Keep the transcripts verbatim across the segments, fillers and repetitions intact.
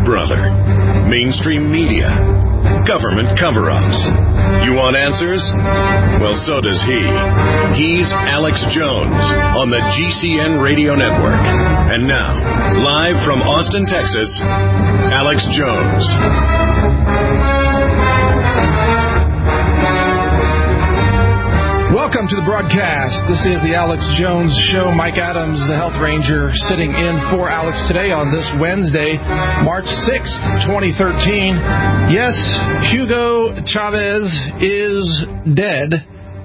brother? Mainstream media? Government cover-ups? You want answers? Well, so does he. He's Alex Jones on the G C N Radio Network. And now, live from Austin, Texas, Alex Jones. Welcome to the broadcast. This is the Alex Jones Show. Mike Adams, the health ranger, sitting in for Alex today on this Wednesday, March sixth, twenty thirteen. Yes, Hugo Chavez is dead.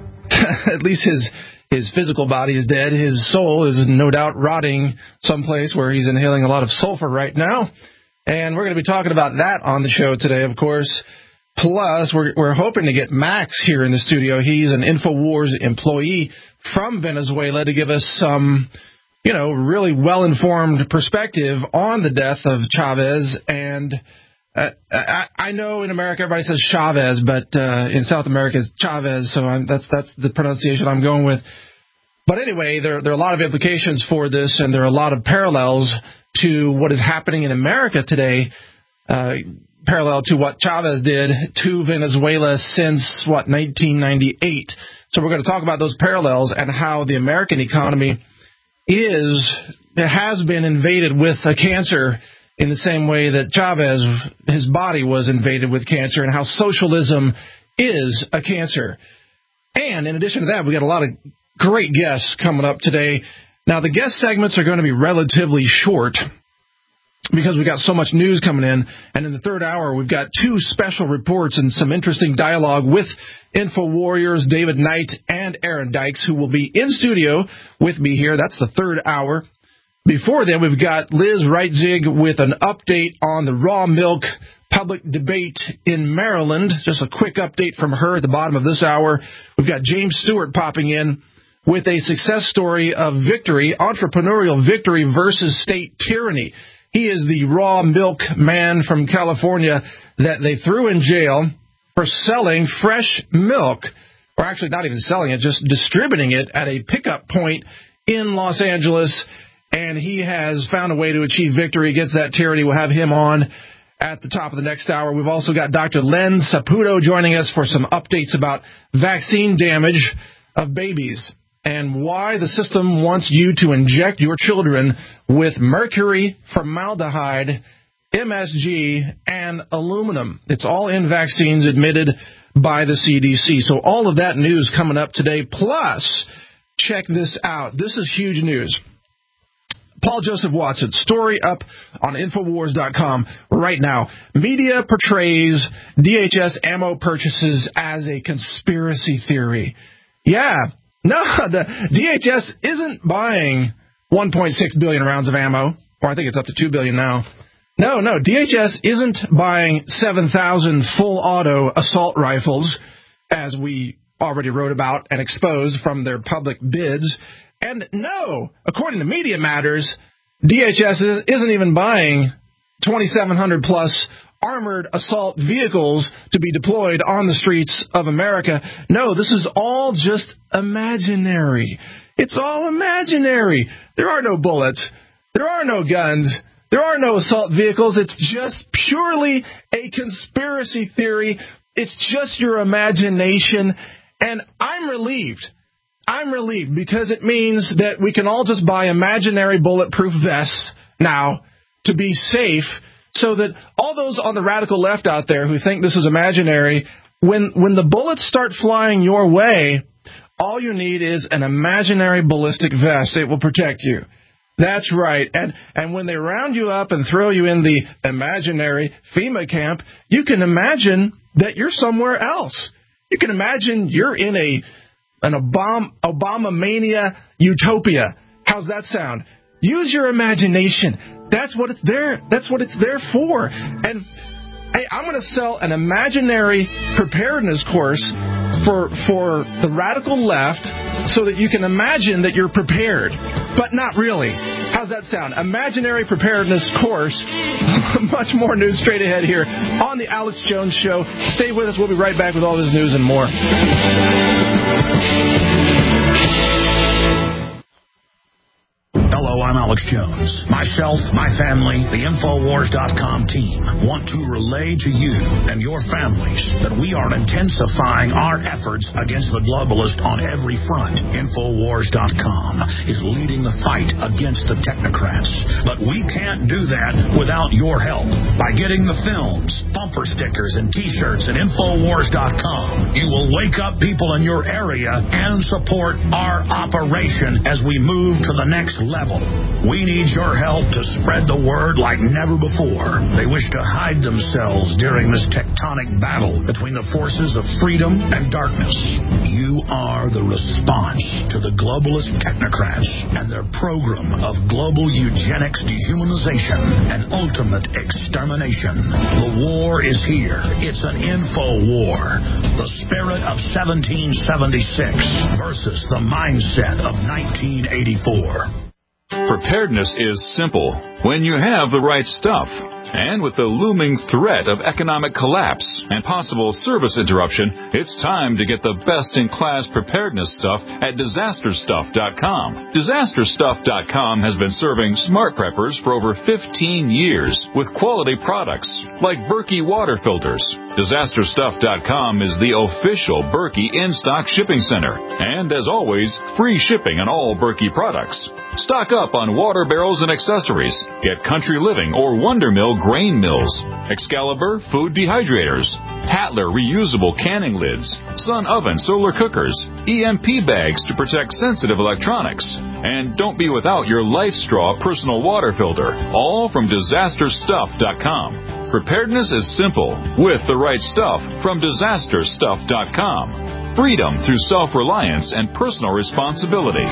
At least his his physical body is dead. His soul is no doubt rotting someplace where he's inhaling a lot of sulfur right now. And we're going to be talking about that on the show today, of course. Plus, we're, we're hoping to get Max here in the studio. He's an InfoWars employee from Venezuela to give us some, you know, really well-informed perspective on the death of Chavez. And uh, I, I know in America everybody says Chavez, but uh, in South America it's Chavez, so I'm, that's that's the pronunciation I'm going with. But anyway, there, there are a lot of implications for this, and there are a lot of parallels to what is happening in America today, uh parallel to what Chavez did to Venezuela since, what, nineteen ninety-eight. So we're going to talk about those parallels and how the American economy is, has been invaded with a cancer in the same way that Chavez, his body was invaded with cancer, and how socialism is a cancer. And in addition to that, we got a lot of great guests coming up today. Now, the guest segments are going to be relatively short, because we've got so much news coming in. And in the third hour, we've got two special reports and some interesting dialogue with InfoWarriors David Knight and Aaron Dykes, who will be in studio with me here. That's the third hour. Before then, we've got Liz Reitzig with an update on the raw milk public debate in Maryland. Just a quick update from her at the bottom of this hour. We've got James Stewart popping in with a success story of victory, entrepreneurial victory versus state tyranny. He is the raw milk man from California that they threw in jail for selling fresh milk, or actually not even selling it, just distributing it at a pickup point in Los Angeles. And he has found a way to achieve victory against that tyranny. We'll have him on at the top of the next hour. We've also got Doctor Len Saputo joining us for some updates about vaccine damage of babies and why the system wants you to inject your children with mercury, formaldehyde, M S G, and aluminum. It's all in vaccines admitted by the C D C. So all of that news coming up today. Plus, check this out. This is huge news. Paul Joseph Watson, story up on Infowars dot com right now. Media portrays D H S ammo purchases as a conspiracy theory. Yeah. No, the D H S isn't buying one point six billion rounds of ammo, or I think it's up to two billion now. No, no, D H S isn't buying seven thousand full-auto assault rifles, as we already wrote about and exposed from their public bids. And no, according to Media Matters, D H S isn't even buying twenty-seven hundred plus armored assault vehicles to be deployed on the streets of America. No, this is all just imaginary. It's all imaginary. There are no bullets. There are no guns. There are no assault vehicles. It's just purely a conspiracy theory. It's just your imagination. And I'm relieved. I'm relieved because it means that we can all just buy imaginary bulletproof vests now to be safe, so that all those on the radical left out there who think this is imaginary, when when the bullets start flying your way, all you need is an imaginary ballistic vest. It will protect you. That's right. And and when they round you up and throw you in the imaginary FEMA camp, you can imagine that you're somewhere else. You can imagine you're in a an Obama, Obama mania utopia. How's that sound? Use your imagination. That's what it's there. That's what it's there for. And hey, I'm going to sell an imaginary preparedness course for for the radical left, so that you can imagine that you're prepared, but not really. How's that sound? Imaginary preparedness course. Much more news straight ahead here on the Alex Jones Show. Stay with us. We'll be right back with all this news and more. Hello, I'm Alex Jones. Myself, my family, the Infowars dot com team want to relay to you and your families that we are intensifying our efforts against the globalist on every front. Infowars dot com is leading the fight against the technocrats. But we can't do that without your help. By getting the films, bumper stickers, and T-shirts at Infowars dot com, you will wake up people in your area and support our operation as we move to the next level. We need your help to spread the word like never before. They wish to hide themselves during this tectonic battle between the forces of freedom and darkness. You are the response to the globalist technocrats and their program of global eugenics, dehumanization, and ultimate extermination. The war is here. It's an info war. The spirit of seventeen seventy-six versus the mindset of nineteen eighty-four. Preparedness is simple when you have the right stuff. And with the looming threat of economic collapse and possible service interruption, it's time to get the best-in-class preparedness stuff at disaster stuff dot com. disaster stuff dot com has been serving smart preppers for over fifteen years with quality products like Berkey water filters. disaster stuff dot com is the official Berkey in-stock shipping center. And as always, free shipping on all Berkey products. Stock up on water barrels and accessories. Get Country Living or Wonder Mill grain mills, Excalibur food dehydrators, Tatler reusable canning lids, Sun oven solar cookers, E M P bags to protect sensitive electronics, and don't be without your Life Straw personal water filter, all from disaster stuff dot com. Preparedness is simple with the right stuff from disaster stuff dot com. Freedom through self-reliance and personal responsibility.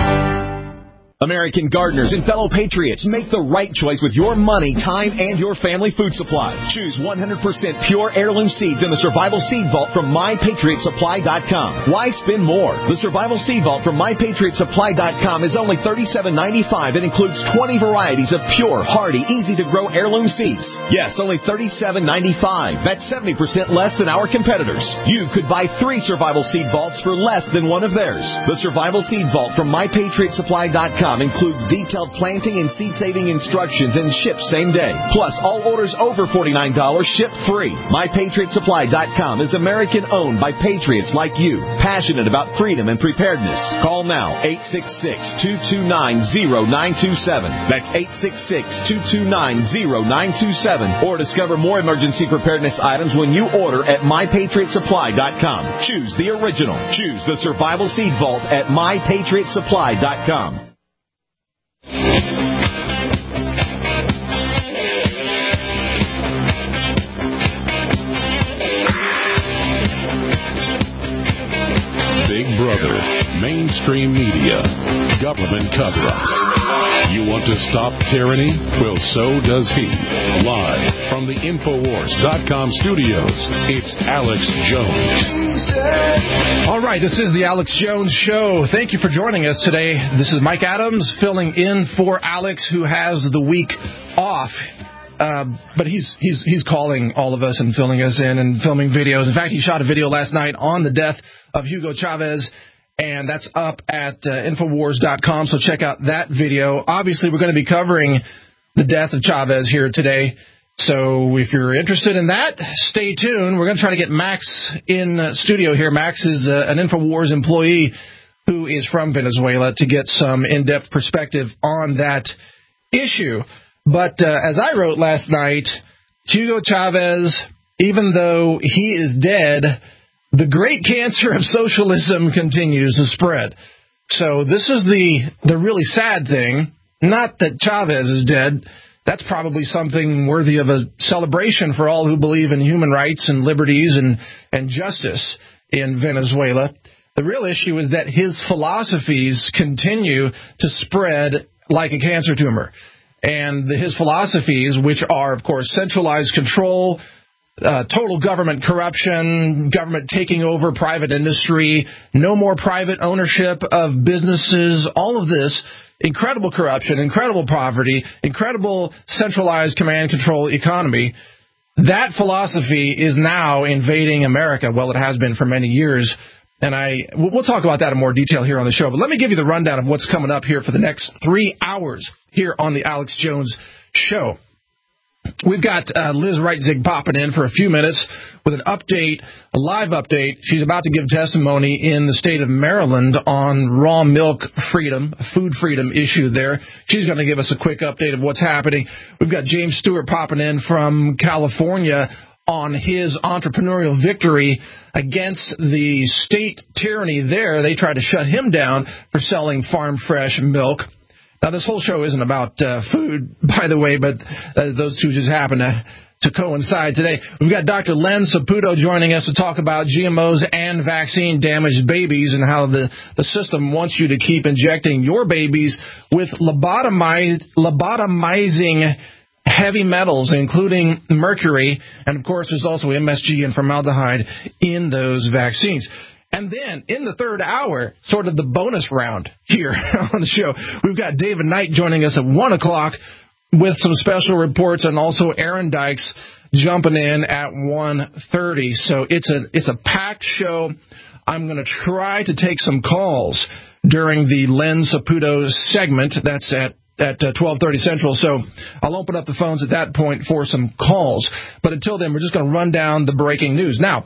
American gardeners and fellow patriots, make the right choice with your money, time, and your family food supply. Choose one hundred percent pure heirloom seeds in the Survival Seed Vault from my patriot supply dot com. Why spend more? The Survival Seed Vault from my patriot supply dot com is only thirty-seven ninety-five and includes twenty varieties of pure, hardy, easy-to-grow heirloom seeds. Yes, only thirty-seven ninety-five. That's seventy percent less than our competitors. You could buy three Survival Seed Vaults for less than one of theirs. The Survival Seed Vault from my patriot supply dot com includes detailed planting and seed-saving instructions and ships same day. Plus, all orders over forty-nine dollars ship free. my patriot supply dot com is American-owned by patriots like you, passionate about freedom and preparedness. Call now, eight six six, two two nine, zero nine two seven. That's eight six six, two two nine, zero nine two seven. Or discover more emergency preparedness items when you order at my patriot supply dot com. Choose the original. Choose the Survival Seed Vault at my patriot supply dot com. Big Brother, mainstream media, government cover-ups. You want to stop tyranny? Well, so does he. Live from the Infowars dot com studios, it's Alex Jones. All right, this is the Alex Jones Show. Thank you for joining us today. This is Mike Adams filling in for Alex, who has the week off. Uh, but he's he's he's calling all of us and filling us in and filming videos. In fact, he shot a video last night on the death of Hugo Chavez, and that's up at uh, Infowars dot com, so check out that video. Obviously, we're going to be covering the death of Chavez here today, so if you're interested in that, stay tuned. We're going to try to get Max in uh, studio here. Max is uh, an Infowars employee who is from Venezuela to get some in-depth perspective on that issue. But uh, as I wrote last night, Hugo Chavez, even though he is dead, the great cancer of socialism continues to spread. So this is the the really sad thing. Not that Chavez is dead. That's probably something worthy of a celebration for all who believe in human rights and liberties and, and justice in Venezuela. The real issue is that his philosophies continue to spread like a cancer tumor. And his philosophies, which are, of course, centralized control, uh, total government corruption, government taking over private industry, no more private ownership of businesses, all of this, incredible corruption, incredible poverty, incredible centralized command control economy. That philosophy is now invading America. Well, it has been for many years. And I we'll talk about that in more detail here on the show. But let me give you the rundown of what's coming up here for the next three hours here on the Alex Jones Show. We've got uh, Liz Reitzig popping in for a few minutes with an update, a live update. She's about to give testimony in the state of Maryland on raw milk freedom, a food freedom issue there. She's going to give us a quick update of what's happening. We've got James Stewart popping in from California on his entrepreneurial victory against the state tyranny there. They tried to shut him down for selling farm fresh milk. Now, this whole show isn't about uh, food, by the way, but uh, those two just happen to, to coincide today. We've got Doctor Len Saputo joining us to talk about G M Os and vaccine-damaged babies and how the, the system wants you to keep injecting your babies with lobotomize, lobotomizing heavy metals, including mercury. And, of course, there's also M S G and formaldehyde in those vaccines. And then, in the third hour, sort of the bonus round here on the show, we've got David Knight joining us at one o'clock with some special reports, and also Aaron Dykes jumping in at one thirty. So it's a it's a packed show. I'm going to try to take some calls during the Len Saputo segment. That's at at uh, twelve thirty Central, so I'll open up the phones at that point for some calls. But until then, we're just going to run down the breaking news. Now,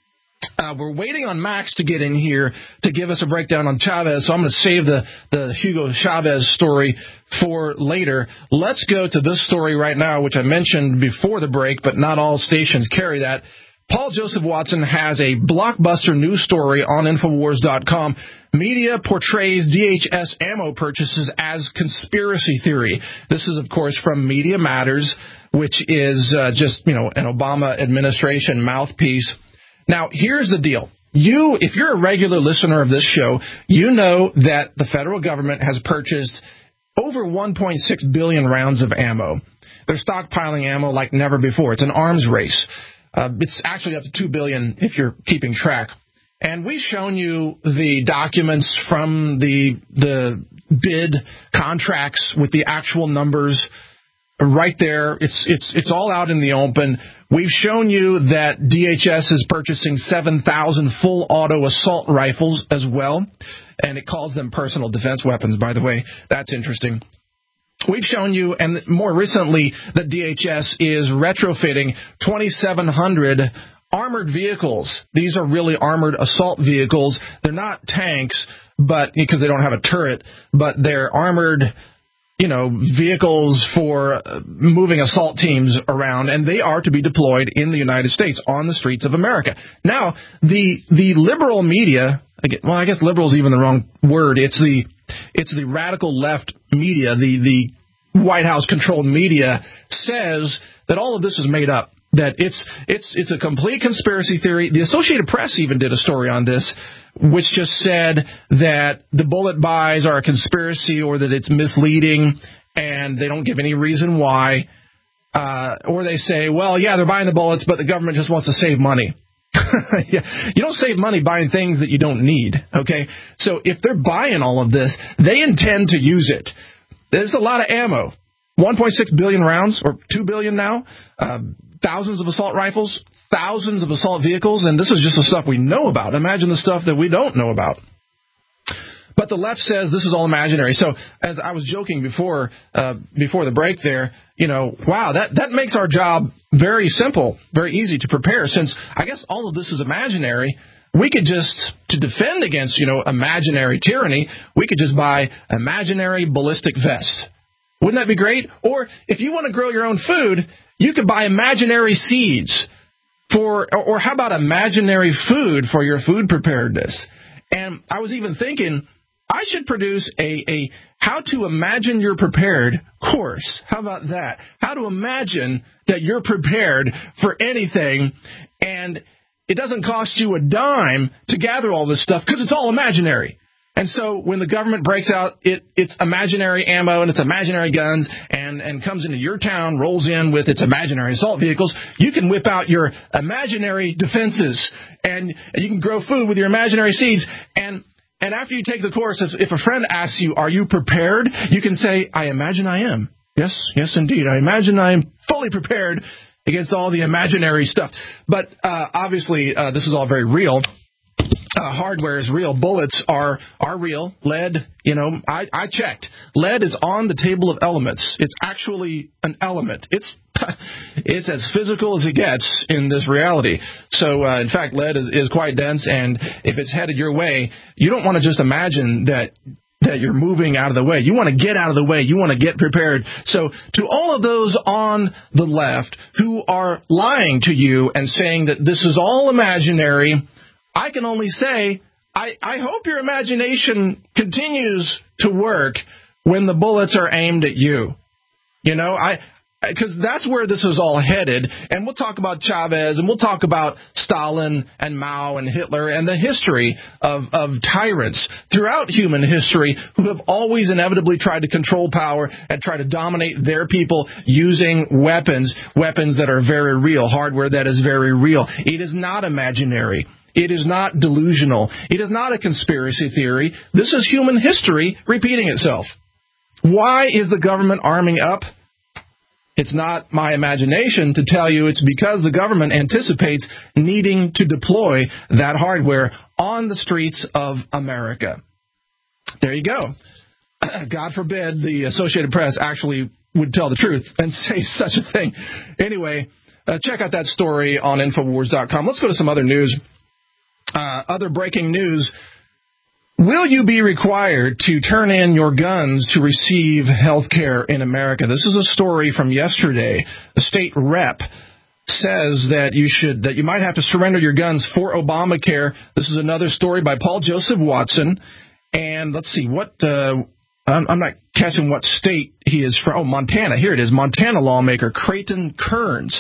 Uh, we're waiting on Max to get in here to give us a breakdown on Chavez, so I'm going to save the, the Hugo Chavez story for later. Let's go to this story right now, which I mentioned before the break, but not all stations carry that. Paul Joseph Watson has a blockbuster news story on Infowars dot com. Media portrays D H S ammo purchases as conspiracy theory. This is, of course, from Media Matters, which is uh, just, you know, an Obama administration mouthpiece. Now, here's the deal. You, if you're a regular listener of this show, you know that the federal government has purchased over one point six billion rounds of ammo. They're stockpiling ammo like never before. It's an arms race. Uh, it's actually up to two billion if you're keeping track. And we've shown you the documents from the the bid contracts with the actual numbers right there. It's it's it's all out in the open. We've shown you that D H S is purchasing seven thousand full auto assault rifles as well, and it calls them personal defense weapons, by the way. That's interesting. We've shown you, and more recently, that D H S is retrofitting twenty-seven hundred armored vehicles. These are really armored assault vehicles. They're not tanks, but because they don't have a turret, but they're armored, you know, vehicles for moving assault teams around, and they are to be deployed in the United States on the streets of America. Now, the the liberal media, well, I guess liberal is even the wrong word. It's the it's the radical left media, the the White House controlled media says that all of this is made up, that it's it's it's a complete conspiracy theory. The Associated Press even did a story on this, which just said that the bullet buys are a conspiracy or that it's misleading, and they don't give any reason why. Uh, or they say, well, yeah, they're buying the bullets, but the government just wants to save money. Yeah, you don't save money buying things that you don't need, okay? So if they're buying all of this, they intend to use it. There's a lot of ammo. one point six billion rounds, or two billion now, uh, thousands of assault rifles, thousands of assault vehicles, and this is just the stuff we know about. Imagine the stuff that we don't know about. But the left says this is all imaginary. So as I was joking before uh, before the break there, you know, wow, that, that makes our job very simple, very easy to prepare. Since I guess all of this is imaginary, we could just, to defend against, you know, imaginary tyranny, we could just buy imaginary ballistic vests. Wouldn't that be great? Or if you want to grow your own food, you could buy imaginary seeds. For, or, or how about imaginary food for your food preparedness? And I was even thinking, I should produce a, a how to imagine you're prepared course. How about that? How to imagine that you're prepared for anything, and it doesn't cost you a dime to gather all this stuff because it's all imaginary. And so when the government breaks out it, its imaginary ammo and its imaginary guns and, and comes into your town, rolls in with its imaginary assault vehicles, you can whip out your imaginary defenses, and, and you can grow food with your imaginary seeds. And and after you take the course, if, if a friend asks you, are you prepared? You can say, I imagine I am. Yes, yes, indeed. I imagine I am fully prepared against all the imaginary stuff. But uh, obviously, uh, this is all very real. Uh, hardware is real. Bullets are are real. Lead, you know, I, I checked. Lead is on the table of elements. It's actually an element. It's it's as physical as it gets in this reality. So, uh, in fact, lead is, is quite dense, and if it's headed your way, you don't want to just imagine that that you're moving out of the way. You want to get out of the way. You want to get prepared. So to all of those on the left who are lying to you and saying that this is all imaginary, I can only say, I, I hope your imagination continues to work when the bullets are aimed at you. You know, I because that's where this is all headed. And we'll talk about Chavez, and we'll talk about Stalin and Mao and Hitler and the history of, of tyrants throughout human history who have always inevitably tried to control power and try to dominate their people using weapons, weapons that are very real, hardware that is very real. It is not imaginary. It is not delusional. It is not a conspiracy theory. This is human history repeating itself. Why is the government arming up? It's not my imagination to tell you it's because the government anticipates needing to deploy that hardware on the streets of America. There you go. God forbid the Associated Press actually would tell the truth and say such a thing. Anyway, uh, check out that story on Infowars dot com. Let's go to some other news. Uh, other breaking news. Will you be required to turn in your guns to receive health care in America? This is a story from yesterday. The state rep says that you should, that you might have to surrender your guns for Obamacare. This is another story by Paul Joseph Watson. And let's see, what, uh, I'm, I'm not catching what state he is from. Oh, Montana. Here it is. Montana lawmaker Creighton Kearns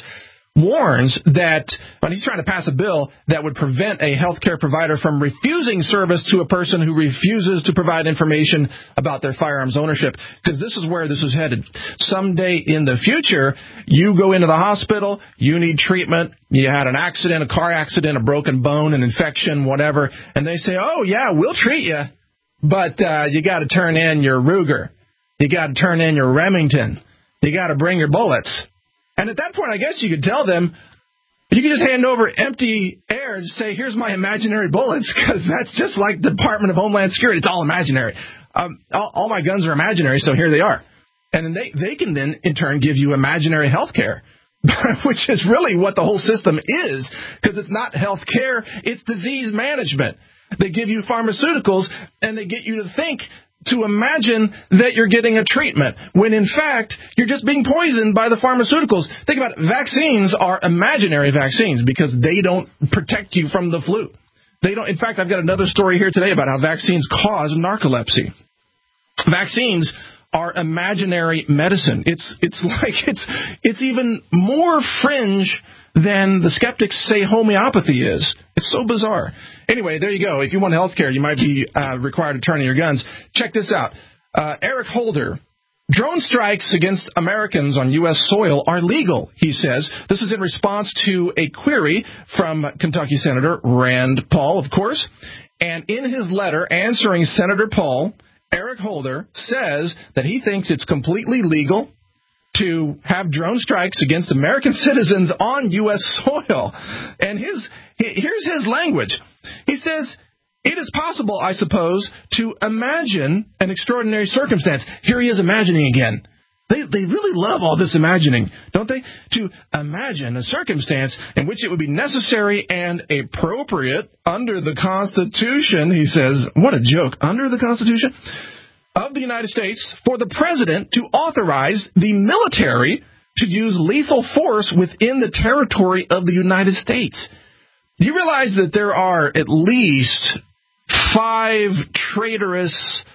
warns that when he's trying to pass a bill that would prevent a health care provider from refusing service to a person who refuses to provide information about their firearms ownership, because this is where this is headed. Someday in the future, you go into the hospital, you need treatment, you had an accident, a car accident, a broken bone, an infection, whatever, and they say, oh, yeah, we'll treat you, but uh, you got to turn in your Ruger. You got to turn in your Remington. You got to bring your bullets. And at that point, I guess you could tell them, you could just hand over empty air and say, here's my imaginary bullets, because that's just like the Department of Homeland Security. It's all imaginary. Um, all, all my guns are imaginary, so here they are. And then they, they can then, in turn, give you imaginary health care, which is really what the whole system is, because it's not health care, it's disease management. They give you pharmaceuticals, and they get you to think, to imagine that you're getting a treatment, when in fact, you're just being poisoned by the pharmaceuticals. Think about it. Vaccines are imaginary vaccines because they don't protect you from the flu. They don't. In fact, I've got another story here today about how vaccines cause narcolepsy. Vaccines are imaginary medicine. It's it's like it's it's even more fringe than the skeptics say homeopathy is. It's so bizarre. Anyway, there you go. If you want health care, you might be uh, required to turn in your guns. Check this out. Uh, Eric Holder. Drone strikes against Americans on U S soil are legal, he says. This is in response to a query from Kentucky Senator Rand Paul, of course. And in his letter answering Senator Paul, Eric Holder says that he thinks it's completely legal to have drone strikes against American citizens on U S soil. And his here's his language. He says, it is possible, I suppose, to imagine an extraordinary circumstance. Here he is imagining again. They they really love all this imagining, don't they? To imagine a circumstance in which it would be necessary and appropriate under the Constitution, he says, what a joke, under the Constitution of the United States, for the president to authorize the military to use lethal force within the territory of the United States. Do you realize that there are at least five traitorous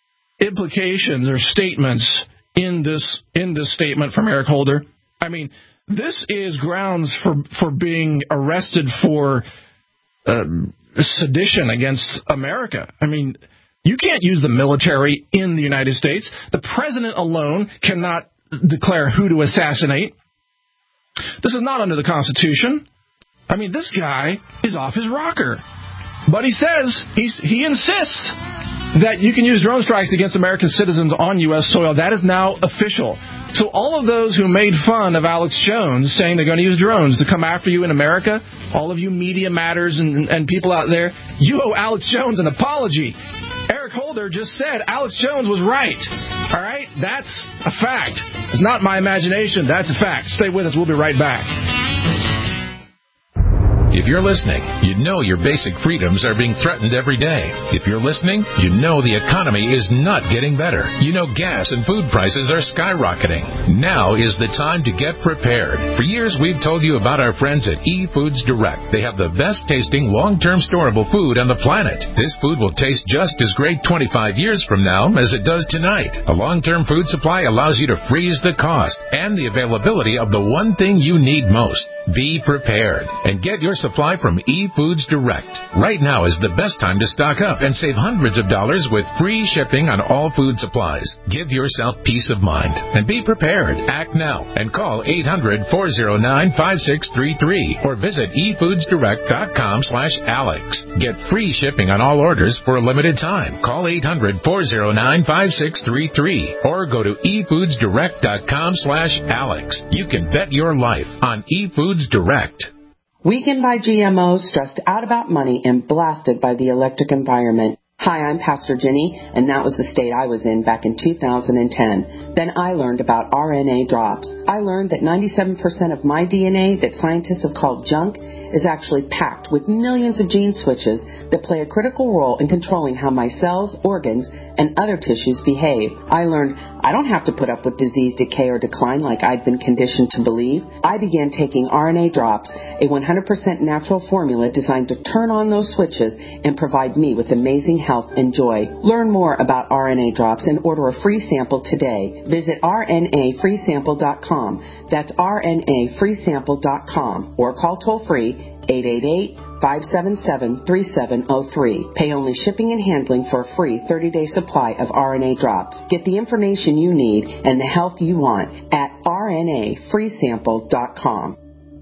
implications or statements in this in this statement from Eric Holder? I mean, this is grounds for, for being arrested for uh, sedition against America. I mean, you can't use the military in the United States. The president alone cannot declare who to assassinate. This is not under the Constitution. I mean, this guy is off his rocker. But he says, he's, he insists that you can use drone strikes against American citizens on U S soil. That is now official. So all of those who made fun of Alex Jones saying they're going to use drones to come after you in America, all of you Media Matters and, and people out there, you owe Alex Jones an apology. Eric Holder just said Alex Jones was right. All right? That's a fact. It's not my imagination. That's a fact. Stay with us. We'll be right back. If you're listening, you know your basic freedoms are being threatened every day. If you're listening, you know the economy is not getting better. You know gas and food prices are skyrocketing. Now is the time to get prepared. For years, we've told you about our friends at eFoods Direct. They have the best tasting, long-term storable food on the planet. This food will taste just as great twenty-five years from now as it does tonight. A long-term food supply allows you to freeze the cost and the availability of the one thing you need most. Be prepared and get your supply from eFoods Direct. Right now is the best time to stock up and save hundreds of dollars with free shipping on all food supplies. Give yourself peace of mind and be prepared. Act now and call eight hundred, four oh nine, five six three three or visit efoodsdirect.com slash Alex. Get free shipping on all orders for a limited time. Call eight hundred, four oh nine, five six three three or go to efoodsdirect.com slash Alex. You can bet your life on eFoods Direct. Weakened by G M Os, stressed out about money, and blasted by the electric environment. Hi, I'm Pastor Jenny, and that was the state I was in back in two thousand ten. Then I learned about R N A drops. I learned that ninety-seven percent of my D N A that scientists have called junk is actually packed with millions of gene switches that play a critical role in controlling how my cells, organs, and other tissues behave. I learned I don't have to put up with disease, decay, or decline like I'd been conditioned to believe. I began taking R N A drops, a one hundred percent natural formula designed to turn on those switches and provide me with amazing health and joy. Learn more about R N A drops and order a free sample today. Visit R N A free sample dot com. That's R N A free sample dot com or call toll-free eight eight eight, five seven seven, three seven zero three. Pay only shipping and handling for a free thirty-day supply of R N A drops. Get the information you need and the health you want at R N A free sample dot com.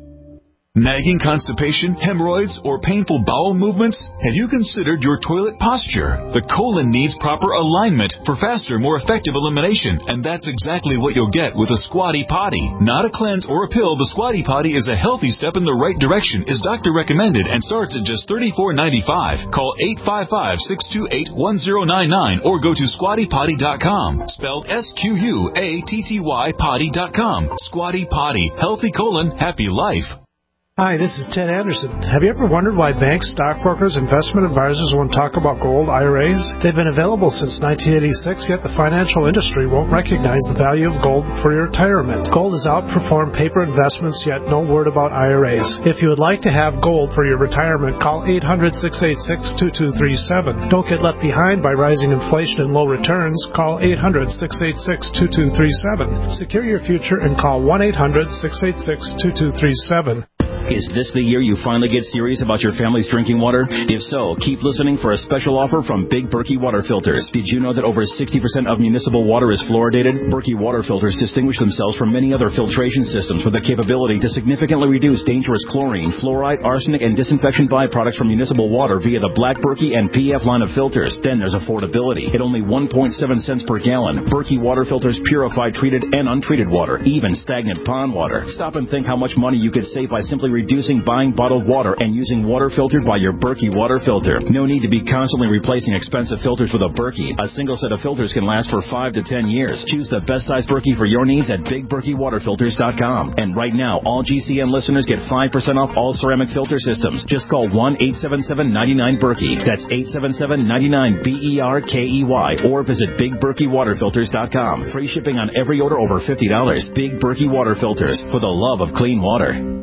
Nagging constipation, hemorrhoids, or painful bowel movements? Have you considered your toilet posture? The colon needs proper alignment for faster, more effective elimination, and that's exactly what you'll get with a Squatty Potty. Not a cleanse or a pill, the Squatty Potty is a healthy step in the right direction, is doctor recommended, and starts at just thirty-four ninety-five. Call eight five five, six two eight, one zero nine nine or go to squatty potty dot com. Spelled S Q U A T T Y potty dot com. Squatty Potty. Healthy colon, happy life. Hi, this is Ted Anderson. Have you ever wondered why banks, stockbrokers, investment advisors won't talk about gold I R As? They've been available since nineteen eighty-six, yet the financial industry won't recognize the value of gold for your retirement. Gold has outperformed paper investments, yet no word about I R As. If you would like to have gold for your retirement, call eight hundred, six eight six, two two three seven. Don't get left behind by rising inflation and low returns. Call eight hundred, six eight six, two two three seven. Secure your future and call one eight hundred, six eight six, two two three seven. Is this the year you finally get serious about your family's drinking water? If so, keep listening for a special offer from Big Berkey Water Filters. Did you know that over sixty percent of municipal water is fluoridated? Berkey Water Filters distinguish themselves from many other filtration systems with the capability to significantly reduce dangerous chlorine, fluoride, arsenic, and disinfection byproducts from municipal water via the Black Berkey and P F line of filters. Then there's affordability. At only one point seven cents per gallon, Berkey Water Filters purify treated and untreated water, even stagnant pond water. Stop and think how much money you could save by simply reducing buying bottled water and using water filtered by your Berkey water filter. No need to be constantly replacing expensive filters with a Berkey. A single set of filters can last for five to ten years. Choose the best size Berkey for your needs at big berkey water filters dot com. And right now, all G C N listeners get five percent off all ceramic filter systems. Just call one eight seven seven, nine nine, Berkey. That's eight seven seven, nine nine, B E R K E Y. Or visit big berkey water filters dot com. Free shipping on every order over fifty dollars. Big Berkey Water Filters, for the love of clean water.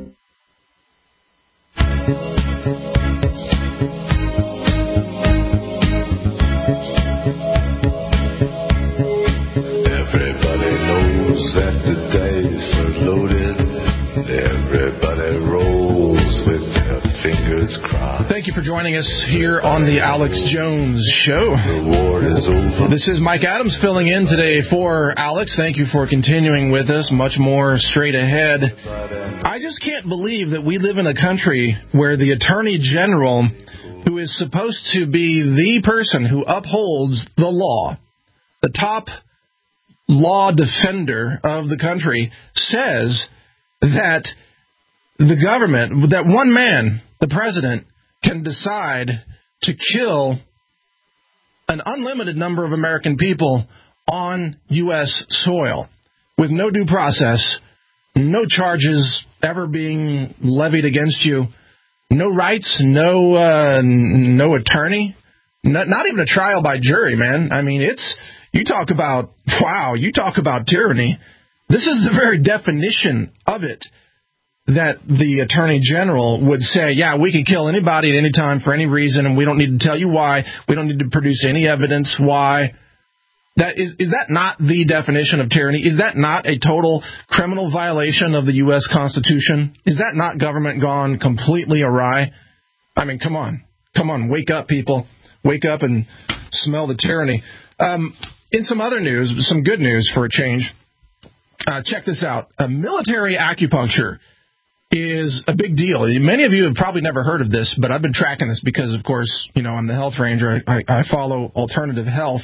Everybody knows that the dice are loaded. Everybody rolls with their fingers crossed. Thank you for joining us here on the Alex Jones Show. The war is over. This is Mike Adams filling in today for Alex. Thank you for continuing with us. Much more straight ahead. I just can't believe that we live in a country where the Attorney General, who is supposed to be the person who upholds the law, the top law defender of the country says that the government, that one man, the president, can decide to kill an unlimited number of American people on U S soil with no due process, no charges ever being levied against you, no rights, no uh, no attorney, not, not even a trial by jury, man. I mean, it's, you talk about, wow, you talk about tyranny. This is the very definition of it, that the Attorney General would say, yeah, we can kill anybody at any time for any reason, and we don't need to tell you why. We don't need to produce any evidence why. That is, is that not the definition of tyranny? Is that not a total criminal violation of the U S Constitution? Is that not government gone completely awry? I mean, come on. Come on, wake up, people. Wake up and smell the tyranny. Um, in some other news, some good news for a change, uh, check this out. Uh, military acupuncture is a big deal. Many of you have probably never heard of this, but I've been tracking this because, of course, you know, I'm the health ranger. I, I follow alternative health.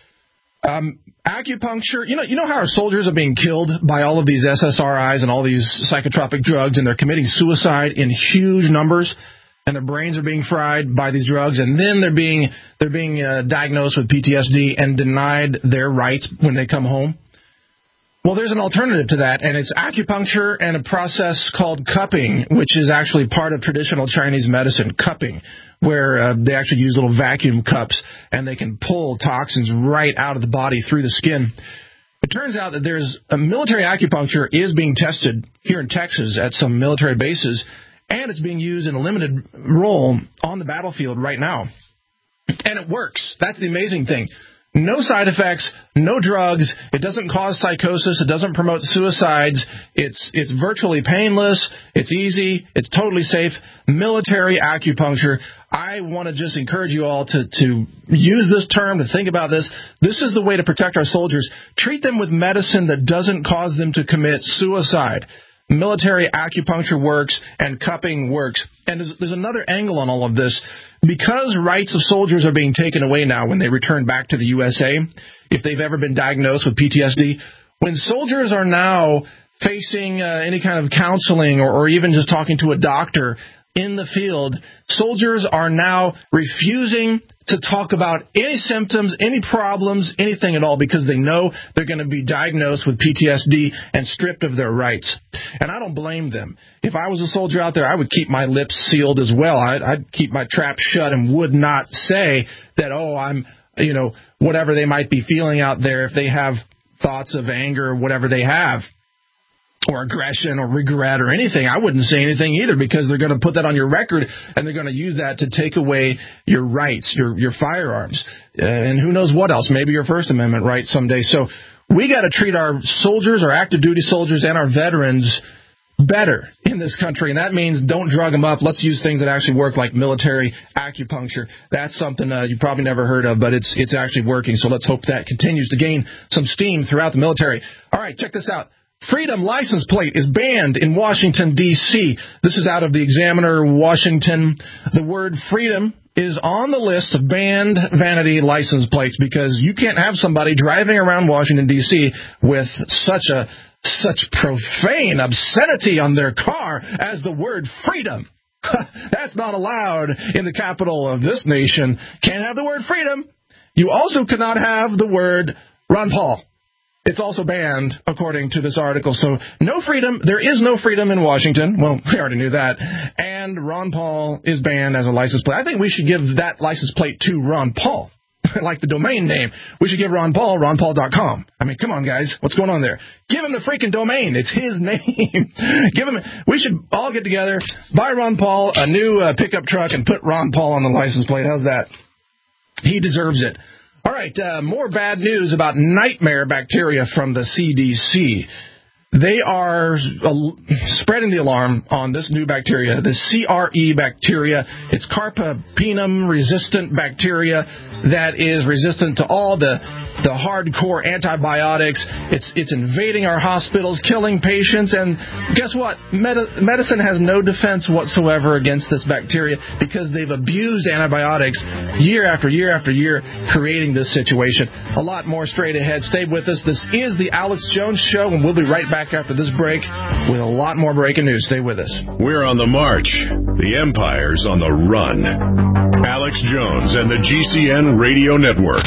Um, acupuncture, you know, you know how our soldiers are being killed by all of these S S R Is and all these psychotropic drugs, and they're committing suicide in huge numbers, and their brains are being fried by these drugs, and then they're being they're being uh, diagnosed with P T S D and denied their rights when they come home. Well, there's an alternative to that, and it's acupuncture and a process called cupping, which is actually part of traditional Chinese medicine, cupping, where uh, they actually use little vacuum cups, and they can pull toxins right out of the body through the skin. It turns out that there's a military acupuncture is being tested here in Texas at some military bases, and it's being used in a limited role on the battlefield right now. And it works. That's the amazing thing. No side effects, no drugs. It doesn't cause psychosis. It doesn't promote suicides. It's it's virtually painless. It's easy. It's totally safe. Military acupuncture. I want to just encourage you all to, to use this term, to think about this. This is the way to protect our soldiers. Treat them with medicine that doesn't cause them to commit suicide. Military acupuncture works, and cupping works. And there's, there's another angle on all of this. Because rights of soldiers are being taken away now when they return back to the U S A, if they've ever been diagnosed with P T S D, when soldiers are now facing uh, any kind of counseling or, or even just talking to a doctor in the field, soldiers are now refusing to talk about any symptoms, any problems, anything at all, because they know they're going to be diagnosed with P T S D and stripped of their rights. And I don't blame them. If I was a soldier out there, I would keep my lips sealed as well. I'd, I'd keep my trap shut and would not say that, oh, I'm, you know, whatever they might be feeling out there, if they have thoughts of anger or whatever they have, or aggression or regret or anything, I wouldn't say anything either, because they're going to put that on your record and they're going to use that to take away your rights, your your firearms, uh, and who knows what else, maybe your First Amendment right someday. So we got to treat our soldiers, our active duty soldiers, and our veterans better in this country, and that means don't drug them up. Let's use things that actually work, like military acupuncture. That's something uh, you probably never heard of, but it's it's actually working, so let's hope that continues to gain some steam throughout the military. All right, check this out. Freedom license plate is banned in Washington, D C This is out of the Examiner, Washington. The word freedom is on the list of banned vanity license plates, because you can't have somebody driving around Washington, D C with such a such profane obscenity on their car as the word freedom. That's not allowed in the capital of this nation. Can't have the word freedom. You also cannot have the word Ron Paul. It's also banned, according to this article. So no freedom. There is no freedom in Washington. Well, we already knew that. And Ron Paul is banned as a license plate. I think we should give that license plate to Ron Paul, like the domain name. We should give Ron Paul ron paul dot com. I mean, come on, guys. What's going on there? Give him the freaking domain. It's his name. Give him. We should all get together, buy Ron Paul a new uh, pickup truck, and put Ron Paul on the license plate. How's that? He deserves it. All right, uh, more bad news about nightmare bacteria from the C D C. They are uh, spreading the alarm on this new bacteria, the C R E bacteria. It's carbapenem-resistant bacteria that is resistant to all the the hardcore antibiotics. It's it's invading our hospitals, killing patients, and guess what? Medi- medicine has no defense whatsoever against this bacteria because they've abused antibiotics year after year after year, creating this situation. A lot more straight ahead. Stay with us. This is the Alex Jones Show, and we'll be right back after this break with a lot more breaking news. Stay with us. We're on the march. The empire's on the run. Alex Jones and the G C N Radio Network.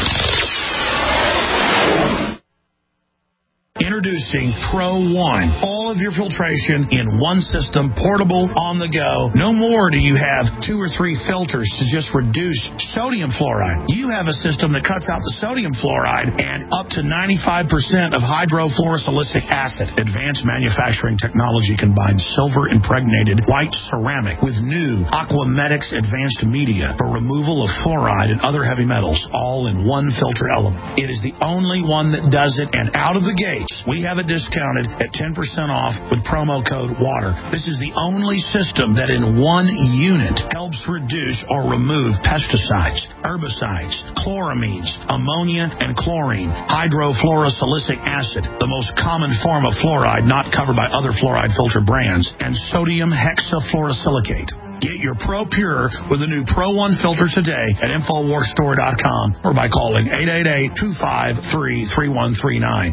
Introducing Pro One. All of your filtration in one system, portable, on the go. No more do you have two or three filters to just reduce sodium fluoride. You have a system that cuts out the sodium fluoride and up to ninety-five percent of hydrofluorosilicic acid. Advanced manufacturing technology combines silver-impregnated white ceramic with new Aquamedics advanced media for removal of fluoride and other heavy metals, all in one filter element. It is the only one that does it, and out of the gate, we have it discounted at ten percent off with promo code WATER. This is the only system that in one unit helps reduce or remove pesticides, herbicides, chloramines, ammonia, and chlorine, hydrofluorosilicic acid, the most common form of fluoride not covered by other fluoride filter brands, and sodium hexafluorosilicate. Get your Pro Pure with a new Pro One filter today at Infowars Store dot com or by calling eight eight eight, two five three, three one three nine.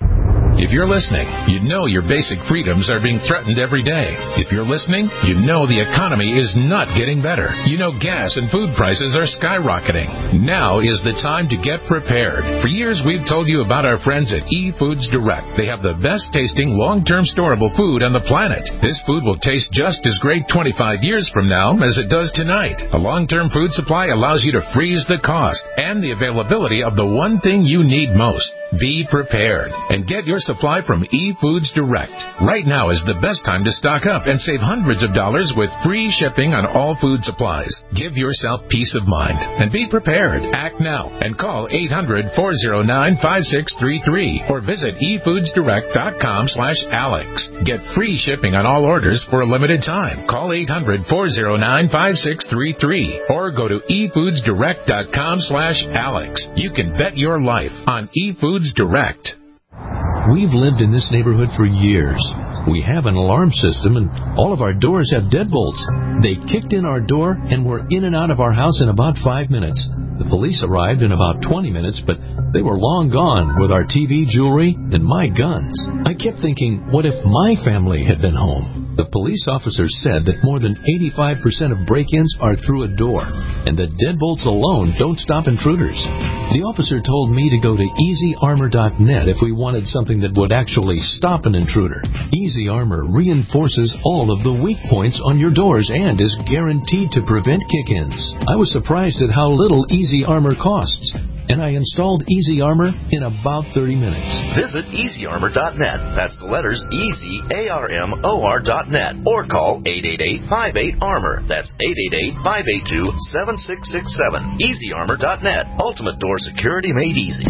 If you're listening, you know your basic freedoms are being threatened every day. If you're listening, you know the economy is not getting better. You know gas and food prices are skyrocketing. Now is the time to get prepared. For years, we've told you about our friends at eFoods Direct. They have the best tasting, long-term storable food on the planet. This food will taste just as great twenty-five years from now as it does tonight. A long-term food supply allows you to freeze the cost and the availability of the one thing you need most. Be prepared and get your supply from eFoods Direct. Right now is the best time to stock up and save hundreds of dollars with free shipping on all food supplies. Give yourself peace of mind and be prepared. Act now and call eight hundred, four oh nine, five six three three or visit efoodsdirect.com slash Alex. Get free shipping on all orders for a limited time. Call eight hundred, four oh nine, five six three three or go to efoodsdirect.com slash Alex. You can bet your life on eFoods Direct. We've lived in this neighborhood for years. We have an alarm system, and all of our doors have deadbolts. They kicked in our door and were in and out of our house in about five minutes. The police arrived in about twenty minutes, but they were long gone with our T V, jewelry, and my guns. I kept thinking, what if my family had been home? The police officer said that more than eighty-five percent of break-ins are through a door, and that deadbolts alone don't stop intruders. The officer told me to go to easy armor dot net if we wanted something that would actually stop an intruder. Easy Armor reinforces all of the weak points on your doors and is guaranteed to prevent kick-ins. I was surprised at how little Easy Armor costs, and I installed Easy Armor in about thirty minutes. Visit easy armor dot net. That's the letters easy, A R M O R dot net. Or call eight eight eight, five eight, armor. That's eight eight eight, five eight two, seven six six seven. easy armor dot net. Ultimate door security made easy.